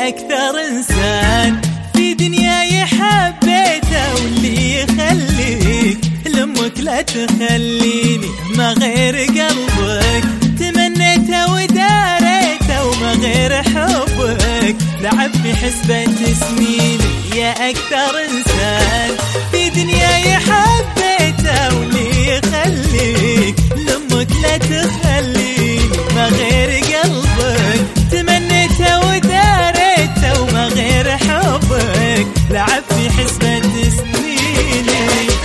يا أكثر إنسان في دنياي حبيته، واللي يخليك لأمك لا تخليني ما غير قلبك تمنيته وداريته، وما غير حبك لعب في حسبة سنيني. يا أكثر إنسان في دنياي حبيته، واللي يخليك لأمك لا تخليني ما غير قلبك تمنيته وداريته، وما غير حبك لعب في حسبة سنيني.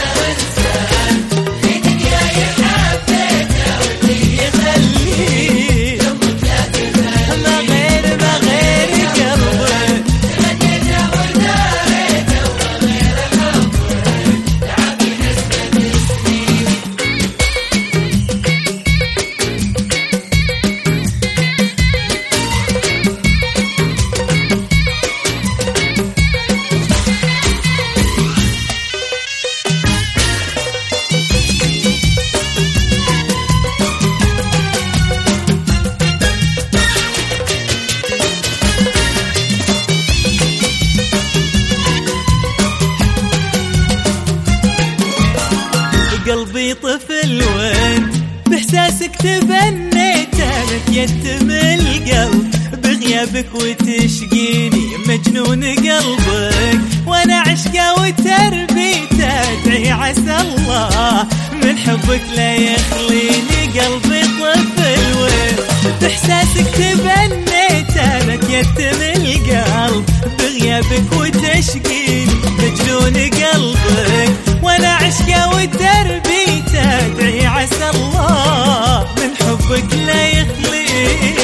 قلبي طفل وين بإحساسك تبنيته، يتم القلب بغيابك وتشقيني مجنون قلبك وانا عشقه وتربيته، ادعي عسى الله من حبك لا يخليني. قلبي طفل وين بإحساسك تبنيته، يتم القلب بغيابك وتشقيني مجنون قلبك وانا عشقه وتربيته، ادعي عسى الله من حبك لا يخليني.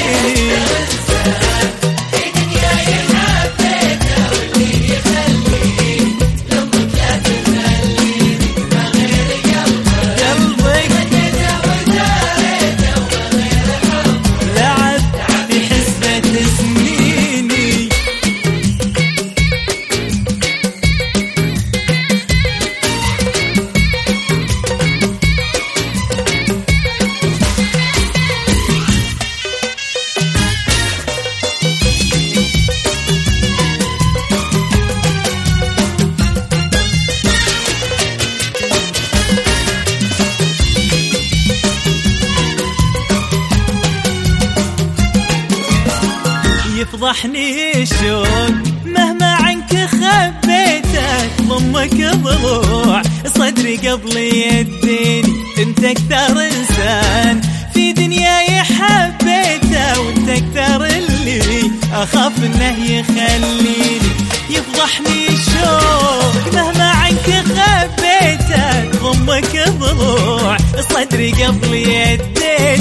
يفضحني الشوق مهما عنك خبيتك، ضمك ضلوع صدري قبل يديني. انت اكثر انسان في دنياي حبيته، وانت اكثر اللي اخاف انه يخليني. يفضحني الشوق مهما عنك خبيتك، ضمك ضلوع صدري قبل يديني.